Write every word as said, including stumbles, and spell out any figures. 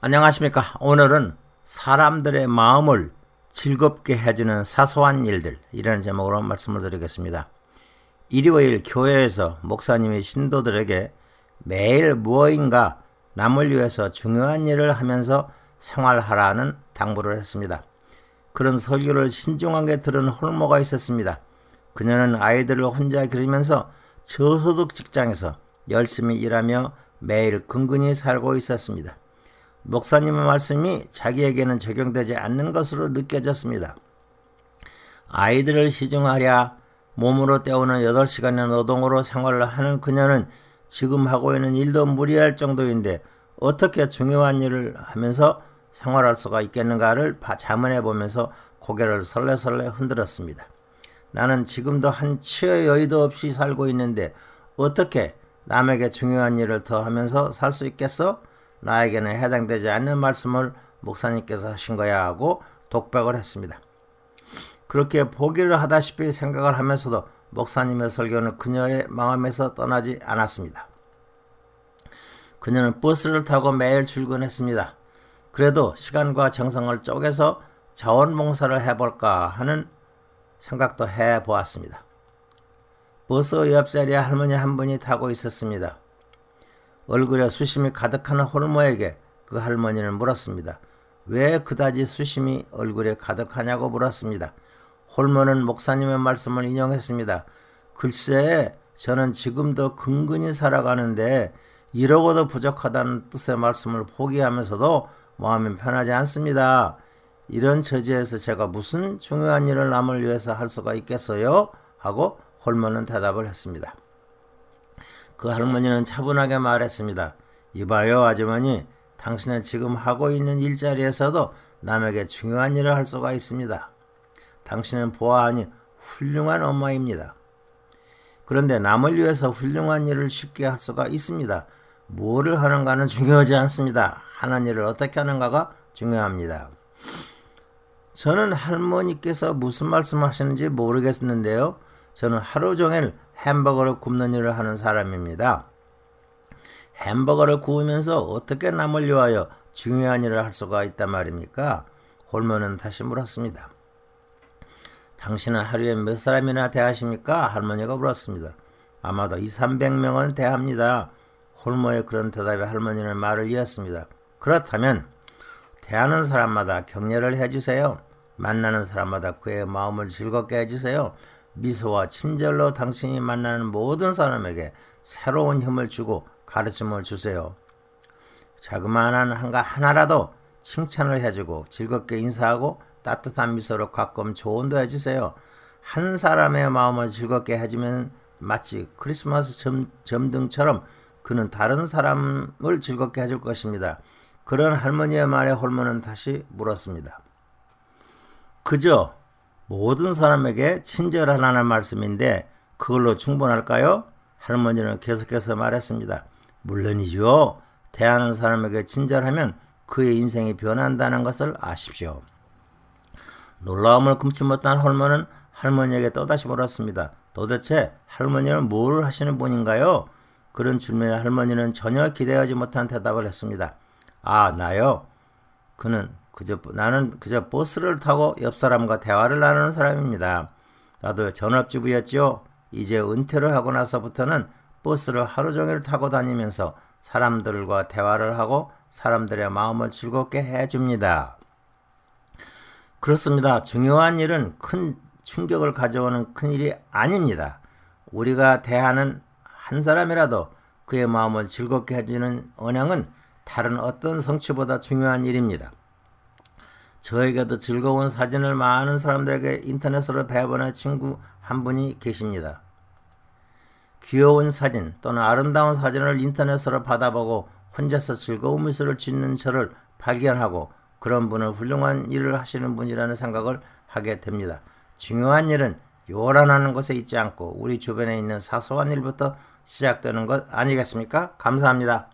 안녕하십니까. 오늘은 사람들의 마음을 즐겁게 해주는 사소한 일들, 이런 제목으로 말씀을 드리겠습니다. 일요일 교회에서 목사님이 신도들에게 매일 무엇인가 남을 위해서 중요한 일을 하면서 생활하라는 당부를 했습니다. 그런 설교를 신중하게 들은 홀모가 있었습니다. 그녀는 아이들을 혼자 기르면서 저소득 직장에서 열심히 일하며 매일 근근히 살고 있었습니다. 목사님의 말씀이 자기에게는 적용되지 않는 것으로 느껴졌습니다. 아이들을 시중하랴 몸으로 때우는 여덟 시간의 노동으로 생활을 하는 그녀는 지금 하고 있는 일도 무리할 정도인데 어떻게 중요한 일을 하면서 생활할 수가 있겠는가를 자문해 보면서 고개를 설레설레 흔들었습니다. 나는 지금도 한 치의 여유도 없이 살고 있는데 어떻게 남에게 중요한 일을 더 하면서 살 수 있겠어? 나에게는 해당되지 않는 말씀을 목사님께서 하신 거야 하고 독백을 했습니다. 그렇게 포기를 하다시피 생각을 하면서도 목사님의 설교는 그녀의 마음에서 떠나지 않았습니다. 그녀는 버스를 타고 매일 출근했습니다. 그래도 시간과 정성을 쪼개서 자원봉사를 해볼까 하는 생각도 해보았습니다. 버스 옆자리에 할머니 한 분이 타고 있었습니다. 얼굴에 수심이 가득한 홀모에게 그 할머니는 물었습니다. 왜 그다지 수심이 얼굴에 가득하냐고 물었습니다. 홀모는 목사님의 말씀을 인용했습니다. 글쎄, 저는 지금도 근근히 살아가는데 이러고도 부족하다는 뜻의 말씀을 포기하면서도 마음이 편하지 않습니다. 이런 처지에서 제가 무슨 중요한 일을 남을 위해서 할 수가 있겠어요? 하고 홀모는 대답을 했습니다. 그 할머니는 차분하게 말했습니다. 이봐요 아주머니, 당신은 지금 하고 있는 일자리에서도 남에게 중요한 일을 할 수가 있습니다. 당신은 보아하니 훌륭한 엄마입니다. 그런데 남을 위해서 훌륭한 일을 쉽게 할 수가 있습니다. 뭐를 하는가는 중요하지 않습니다. 하는 일을 어떻게 하는가가 중요합니다. 저는 할머니께서 무슨 말씀하시는지 모르겠는데요. 저는 하루 종일 햄버거를 굽는 일을 하는 사람입니다. 햄버거를 구우면서 어떻게 남을 위하여 중요한 일을 할 수가 있단 말입니까? 홀모는 다시 물었습니다. 당신은 하루에 몇 사람이나 대하십니까? 할머니가 물었습니다. 아마도 이삼백 명은 대합니다. 홀모의 그런 대답에 할머니는 말을 이었습니다. 그렇다면 대하는 사람마다 격려를 해주세요. 만나는 사람마다 그의 마음을 즐겁게 해주세요. 미소와 친절로 당신이 만나는 모든 사람에게 새로운 힘을 주고 가르침을 주세요. 자그마한 한가 하나라도 칭찬을 해주고 즐겁게 인사하고 따뜻한 미소로 가끔 조언도 해주세요. 한 사람의 마음을 즐겁게 해주면 마치 크리스마스 점, 점등처럼 그는 다른 사람을 즐겁게 해줄 것입니다. 그런 할머니의 말에 홀모는 다시 물었습니다. 그저 모든 사람에게 친절하라는 말씀인데 그걸로 충분할까요? 할머니는 계속해서 말했습니다. 물론이죠. 대하는 사람에게 친절하면 그의 인생이 변한다는 것을 아십시오. 놀라움을 금치 못한 홀모는 할머니에게 또다시 물었습니다. 도대체 할머니는 뭘 하시는 분인가요? 그런 질문에 할머니는 전혀 기대하지 못한 대답을 했습니다. 아, 나요? 그는 그저 나는 그저 버스를 타고 옆 사람과 대화를 나누는 사람입니다. 나도 전업주부였죠. 이제 은퇴를 하고 나서부터는 버스를 하루 종일 타고 다니면서 사람들과 대화를 하고 사람들의 마음을 즐겁게 해줍니다. 그렇습니다. 중요한 일은 큰 충격을 가져오는 큰 일이 아닙니다. 우리가 대하는 한 사람이라도 그의 마음을 즐겁게 해주는 언양은 다른 어떤 성취보다 중요한 일입니다. 저에게도 즐거운 사진을 많은 사람들에게 인터넷으로 배워보낸 친구 한 분이 계십니다. 귀여운 사진 또는 아름다운 사진을 인터넷으로 받아보고 혼자서 즐거운 미소를 짓는 저를 발견하고 그런 분은 훌륭한 일을 하시는 분이라는 생각을 하게 됩니다. 중요한 일은 요란하는 곳에 있지 않고 우리 주변에 있는 사소한 일부터 시작되는 것 아니겠습니까? 감사합니다.